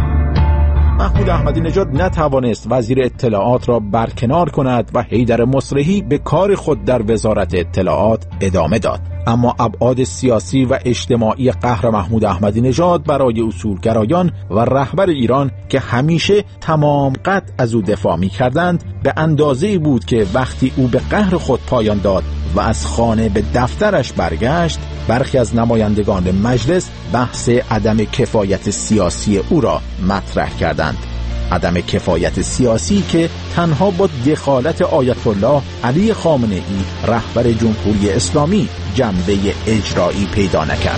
[SPEAKER 12] محمود احمدی نژاد نتوانست وزیر اطلاعات را برکنار کند و حیدر مصلحی به کار خود در وزارت اطلاعات ادامه داد. اما ابعاد سیاسی و اجتماعی قهر محمود احمدی نژاد برای اصولگرایان و رهبر ایران که همیشه تمام قد از او دفاع می‌کردند به اندازه‌ای بود که وقتی او به قهر خود پایان داد و از خانه به دفترش برگشت، برخی از نمایندگان مجلس بحث عدم کفایت سیاسی او را مطرح کردند. عدم کفایت سیاسی که تنها با دخالت آیت الله علی خامنه‌ای رهبر جمهوری اسلامی جنبه اجرایی پیدا نکرد.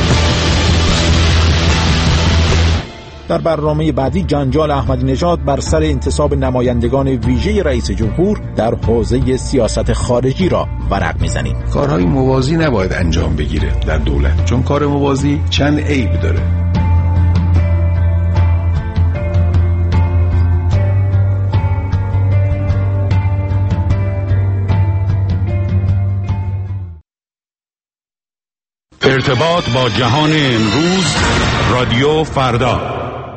[SPEAKER 12] در برنامه بعدی جنجال احمدی نژاد بر سر انتصاب نمایندگان ویژه رئیس جمهور در حوزه سیاست خارجی را ورق میزنیم.
[SPEAKER 19] کارهای موازی نباید انجام بگیره در دولت، چون کار موازی چند عیب داره.
[SPEAKER 7] ارتباط با جهان امروز، رادیو فردا.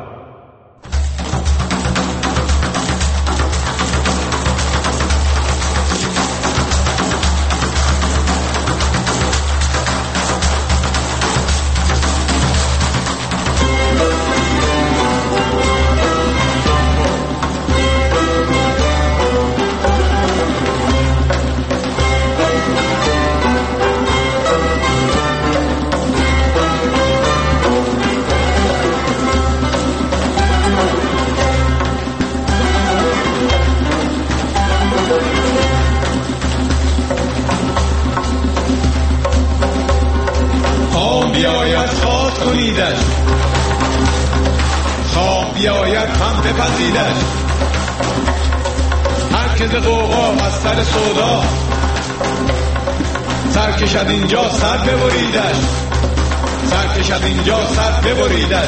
[SPEAKER 21] سرکشد اینجا سر ببریدش، سرکشد اینجا سر ببریدش.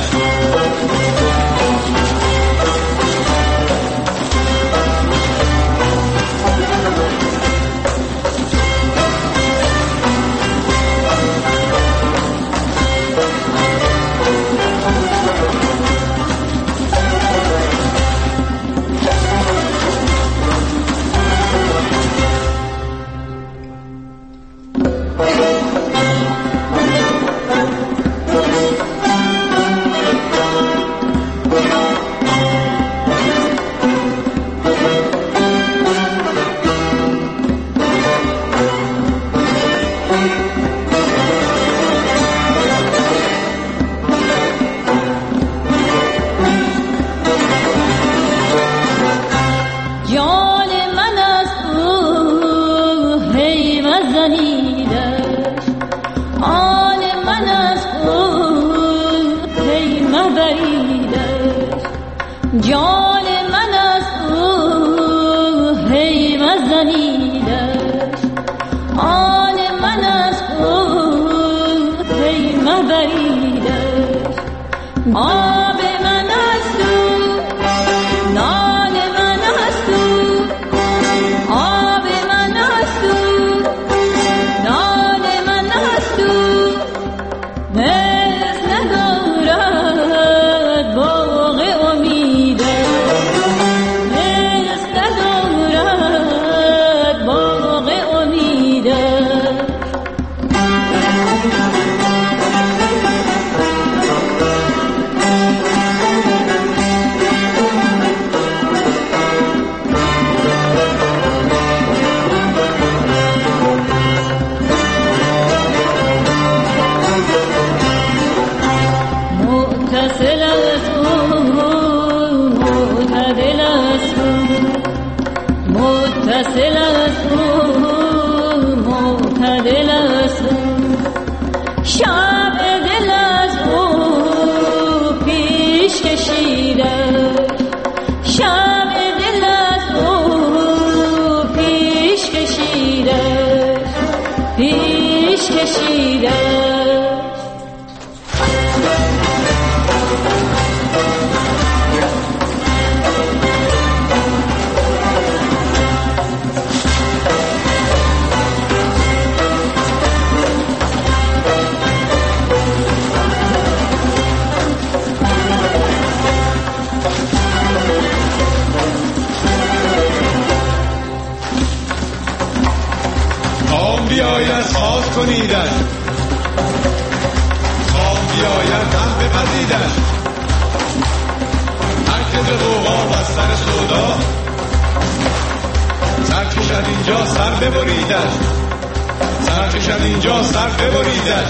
[SPEAKER 21] کنیدش، خواب بیاید هم بپذیدش. هر که ز غوغا و سر سودا سر کشد اینجا سر ببریدش، سر کشد اینجا سر ببریدش.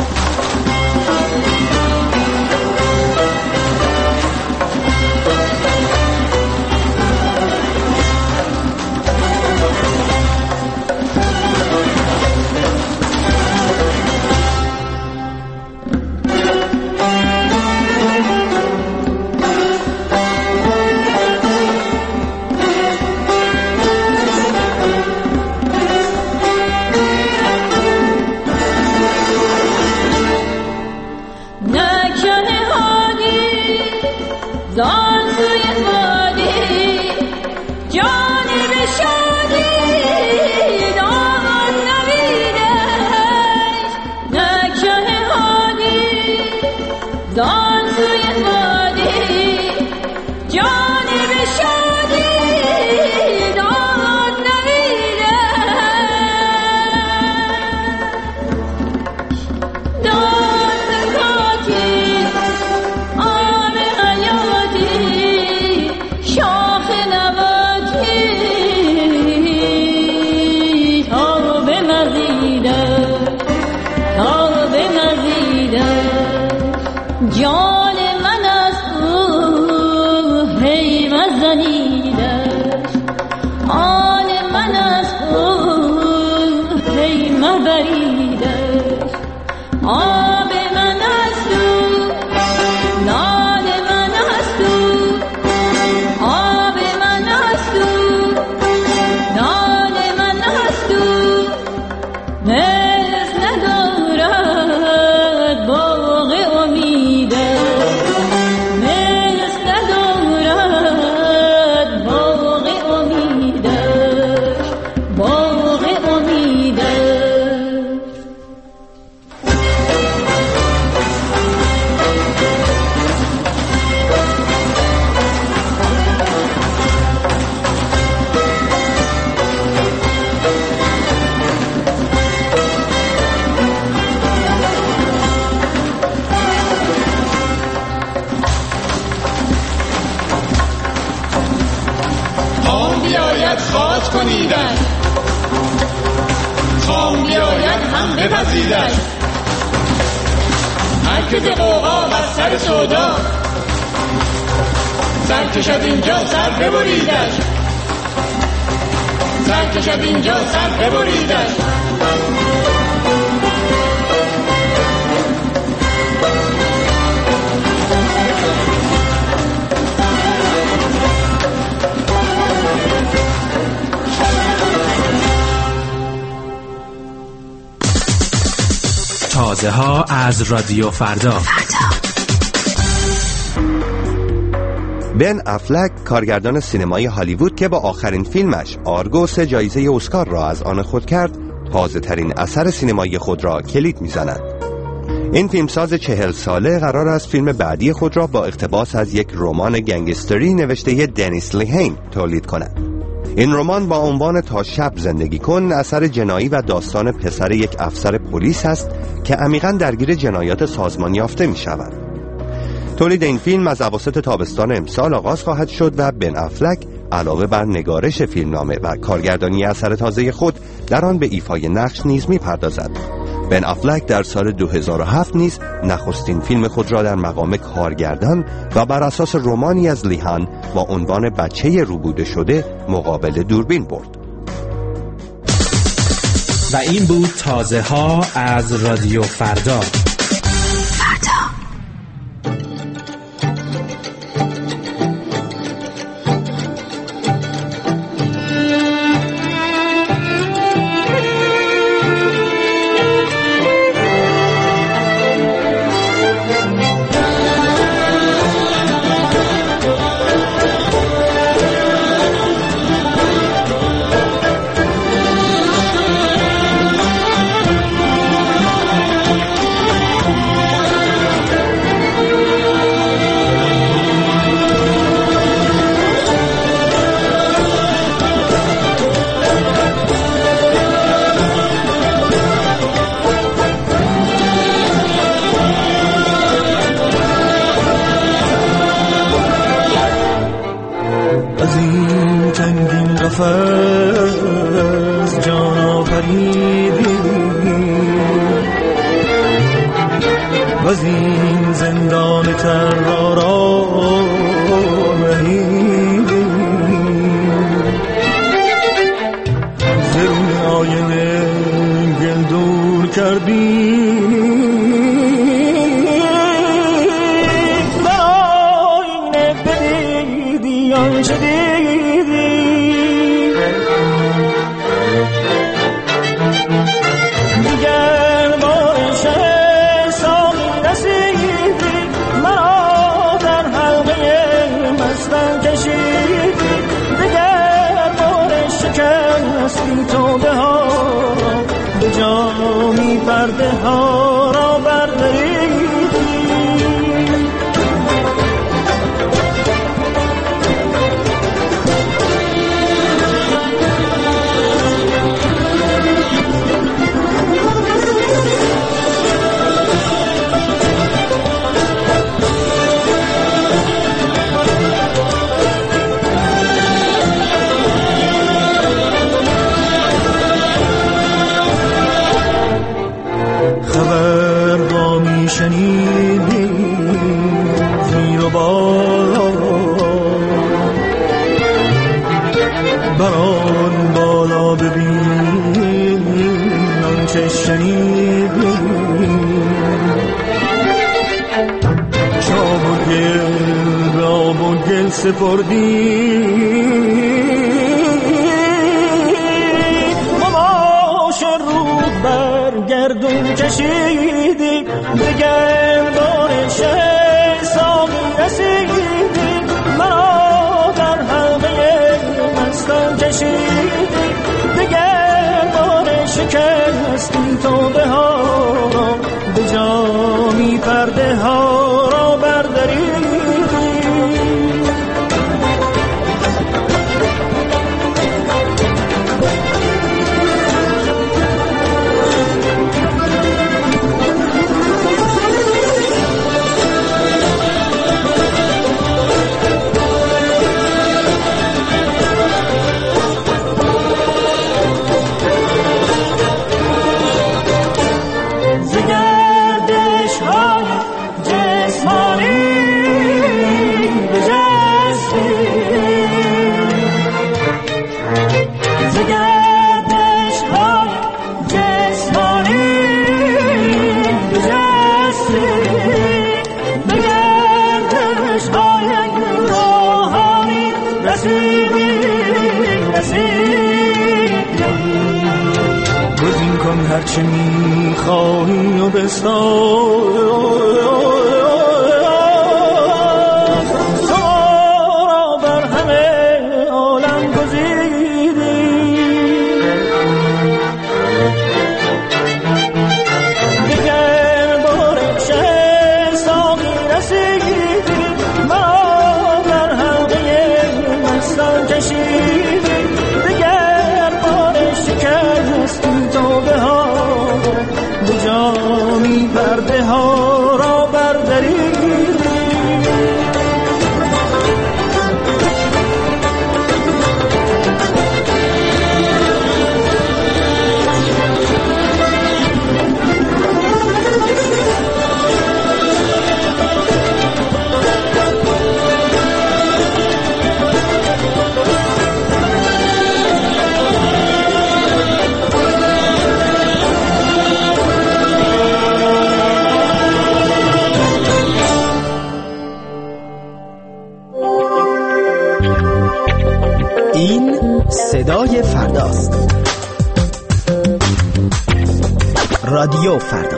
[SPEAKER 2] تازه ها از رادیو فردا.
[SPEAKER 22] بن افلک، کارگردان سینمایی هالیوود که با آخرین فیلمش آرگوس جایزه اسکار را از آن خود کرد، تازه ترین اثر سینمایی خود را کلید می‌زند. این فیلمساز چهل ساله قرار است فیلم بعدی خود را با اقتباس از یک رمان گنگستری نوشته دنیس لیهین تولید کند. این رمان با عنوان تا شب زندگی کن اثر جنایی و داستان پسر یک افسر پلیس است که عمیقاً درگیر جنایات سازمان یافته می شود. تولید این فیلم از اواسط تابستان امسال آغاز خواهد شد و بن افلک علاوه بر نگارش فیلمنامه و کارگردانی اثر تازه خود در آن به ایفای نقش نیز می پردازد. بن افلک در سال دو هزار و هفت نیز نخستین فیلم خود را در مقام کارگردان و بر اساس رمانی از لیهان با عنوان بچه روبوده شده مقابل دوربین برد.
[SPEAKER 2] و این بود تازه ها از رادیو فردا.
[SPEAKER 4] وز این زندان ترارا رهیدیم، زرون آینه گل دور کردیم، و آینه بدیدی آنچه دیدی، دیگر بارش سامی نسیدی، مرا در حلقه مستن کشیدی، دیگر بارش شکستی توبه ها به جامی پرده ها را بردریدی. خبر با می شنیدیم زیر و بالا، بران بالا ببین آنچه شنیدیم، چاب و گل به آب و گل سپردیم، گردون کشیدی، دگر بارش سامی رسیدی، مرا در حلقه مستان کشیدی، دگر بارش شکستی توبه ها را به جامی پرده ها را بردریدی. گزین کن هرچه میخواهی و بساز، تو را بر همه عالم گزیدی، دیگر بارش سامی رسیدی، مرا در حلقه مستان کشیدی، دیگر بارش شکستی توبه ها به جامی پرده ها را بردریدی.
[SPEAKER 2] این صدای فرداست. رادیو فردا.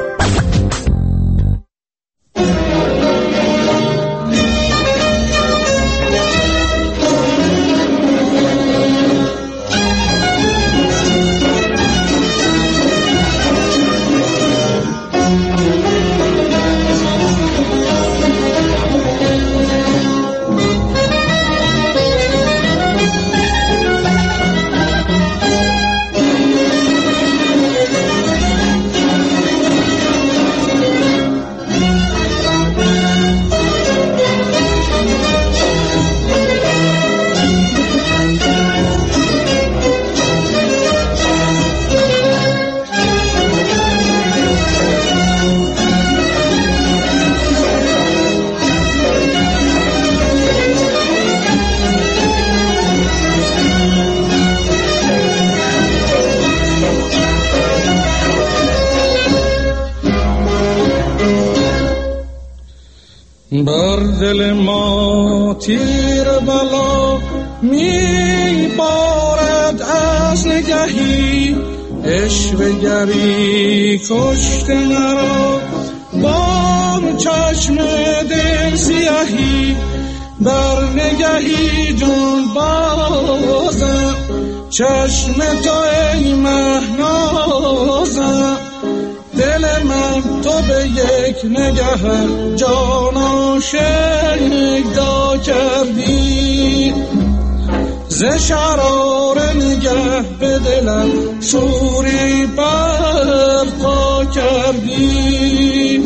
[SPEAKER 4] بر دل ما تیر بلا می بارد از نگهی، عشق گری کشته مرا با چشم دل سیاهی. بر نگهی جون بازم چشم تو ای مهنازم، دل من تو به یک نگه جان عاشق دا کردی. ز شرار نگه به دلم شوری برپا کردی.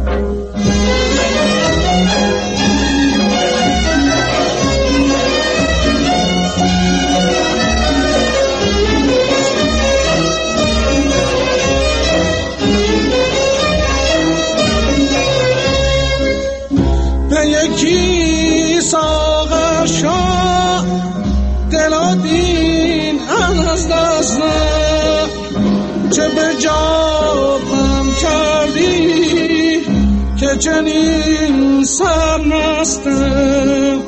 [SPEAKER 4] یکی ساغر شا دل دین از دست نه، چه به جابم کردی که چنین سرمستم.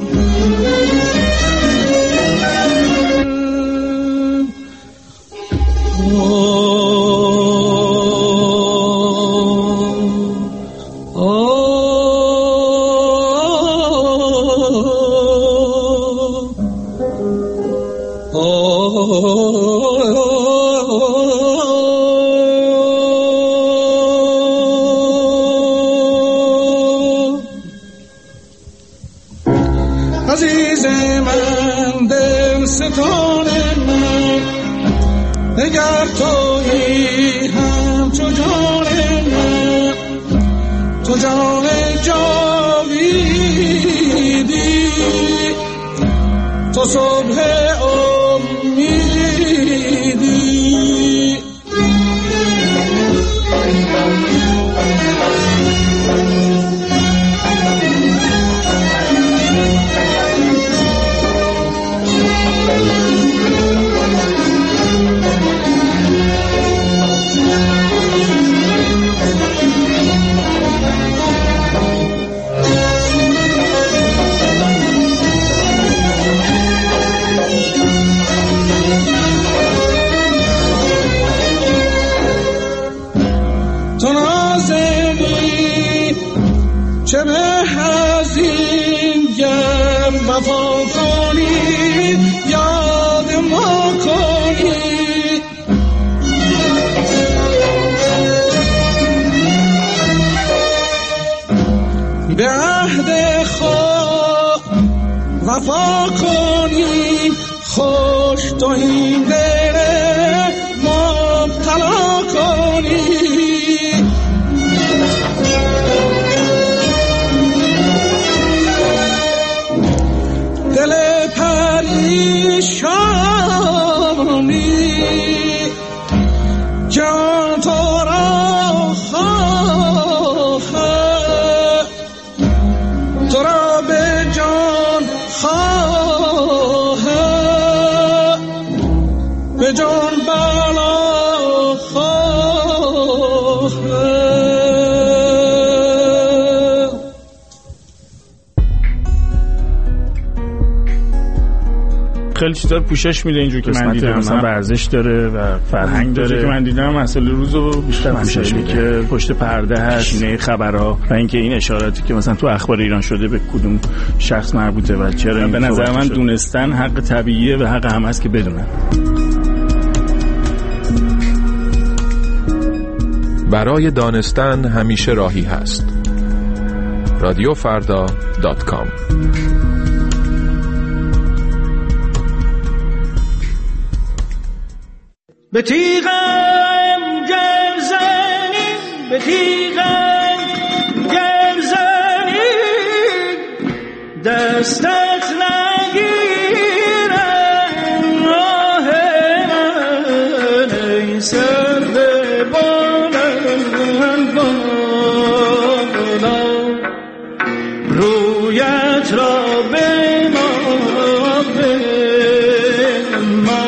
[SPEAKER 4] عزیز من دل ستان من، اگر تویی هم چو جان من، تو جان جاویدی، تو صبح امیدی. چه به هزین گر وفا کنی یاد ما کنی. به عهد خود وفا کنی، خوش تو این دل مبتلا کنی. دل پریشانی جان تو را خواهد، تو را به جان خواهد، به جان بلا خواهد.
[SPEAKER 16] خیلی چیزا رو پوشش میده اینجور که من دیدم، مثلا ورزش داره و فرهنگ داره که من دیدم. مسئله روزو بیشتر پوشش میده که پشت پرده هست، نه خبرها و اینکه این اشاراتی که مثلا تو اخبار ایران شده به کدوم شخص مربوطه و چرا. به نظر من دونستن حق طبیعیه و حق هم هست که بدونن.
[SPEAKER 5] برای دانستن همیشه راهی هست. رادیو فردا دات کام.
[SPEAKER 4] به تیغم گرزنی، به تیغم گرزنی، دستت نگیرم راه من، ای سر به بالم بالا، رویت را به ما به ما.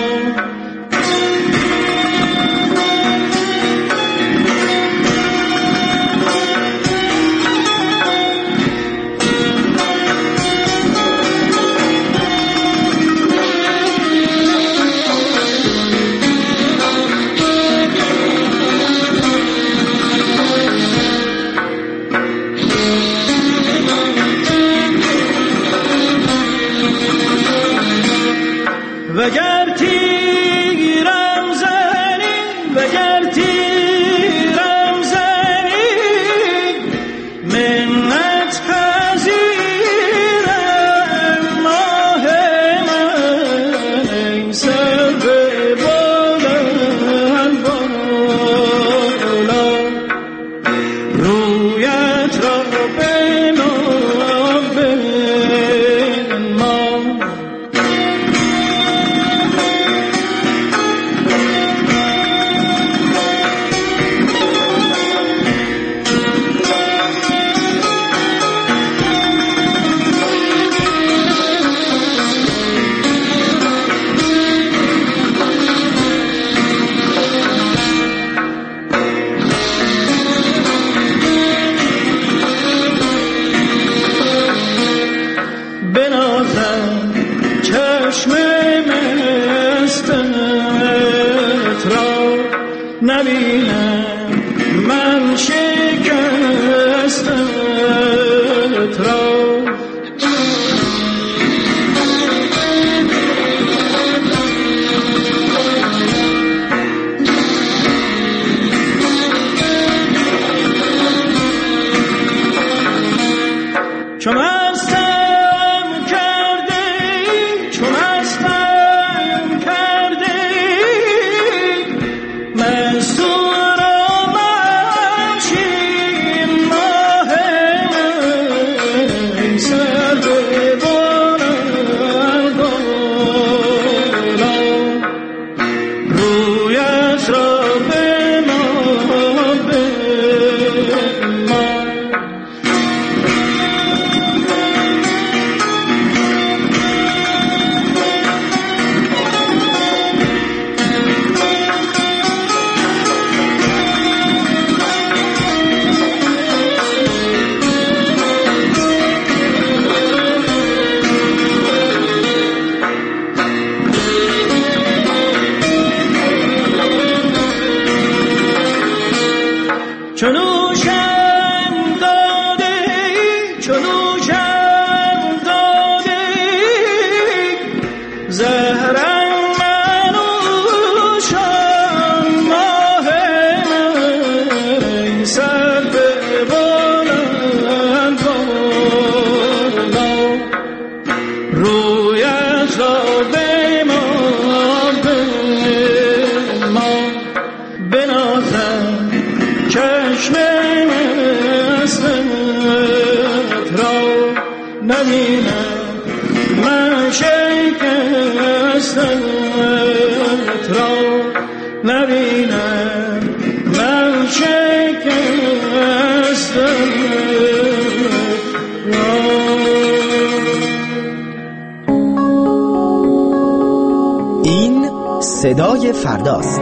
[SPEAKER 6] این صدای فرداست.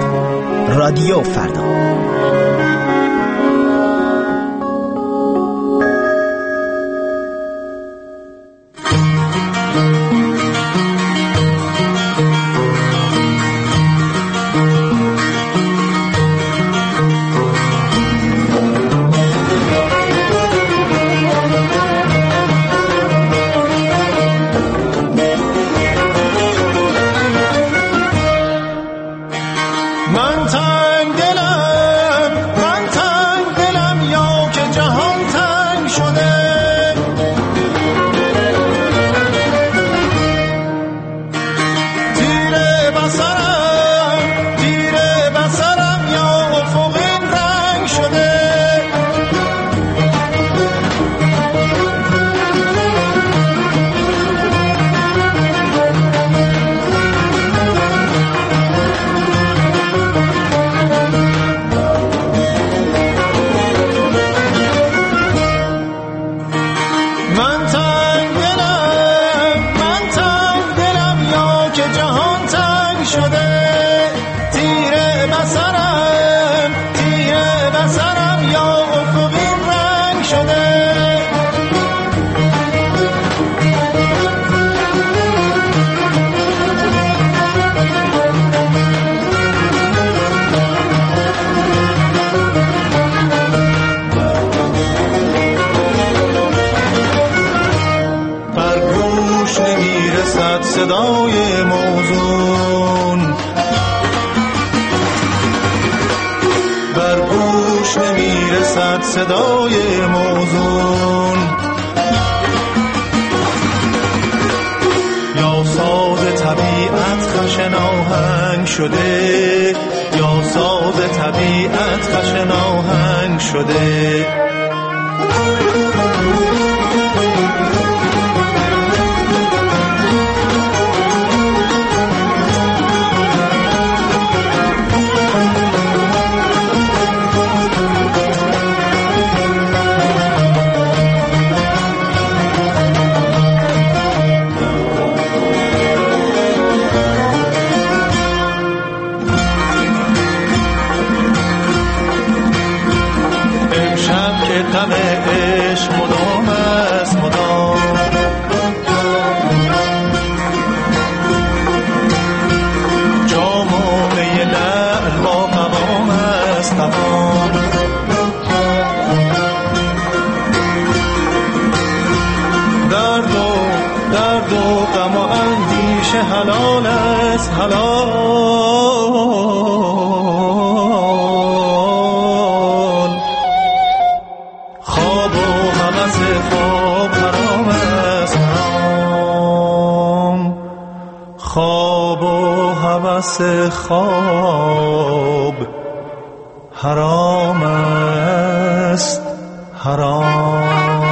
[SPEAKER 6] رادیو فردا.
[SPEAKER 4] صدای موزون بر گوش نمیرسد، صدای موزون یا ساز طبیعت خشن آهنگ شده، یا ساز طبیعت خشن آهنگ شده. غم عشق مدام حبس خواب حرام است، حرام.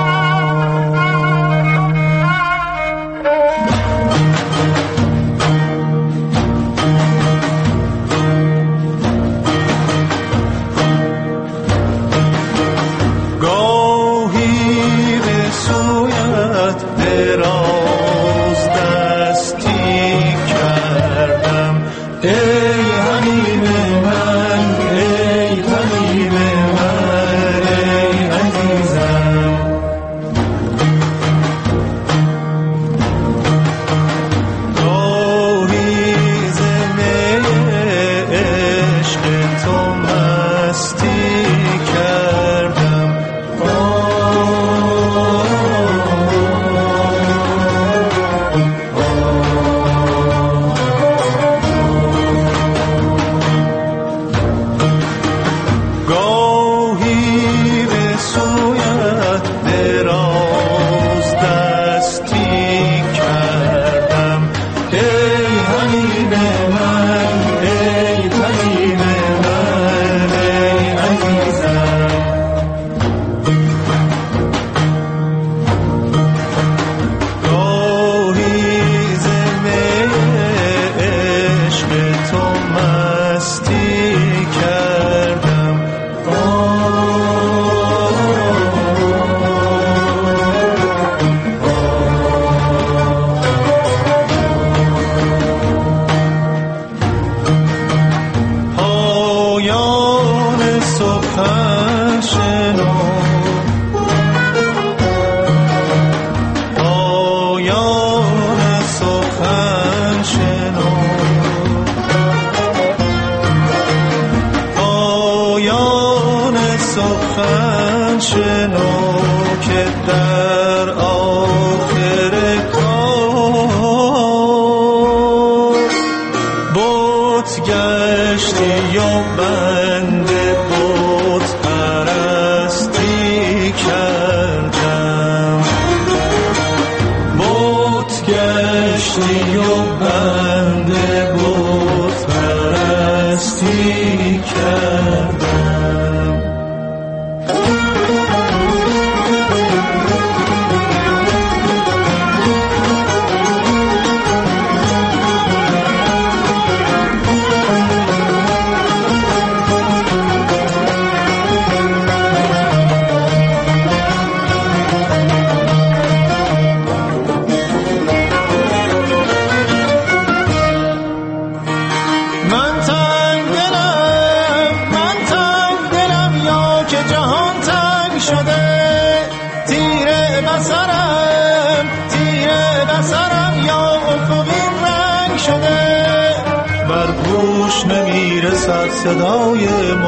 [SPEAKER 4] صدای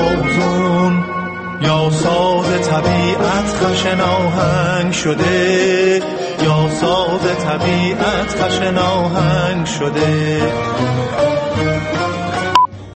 [SPEAKER 4] موزون یا ساز طبیعت خشن آهنگ شده، یا ساز طبیعت خشن آهنگ شده.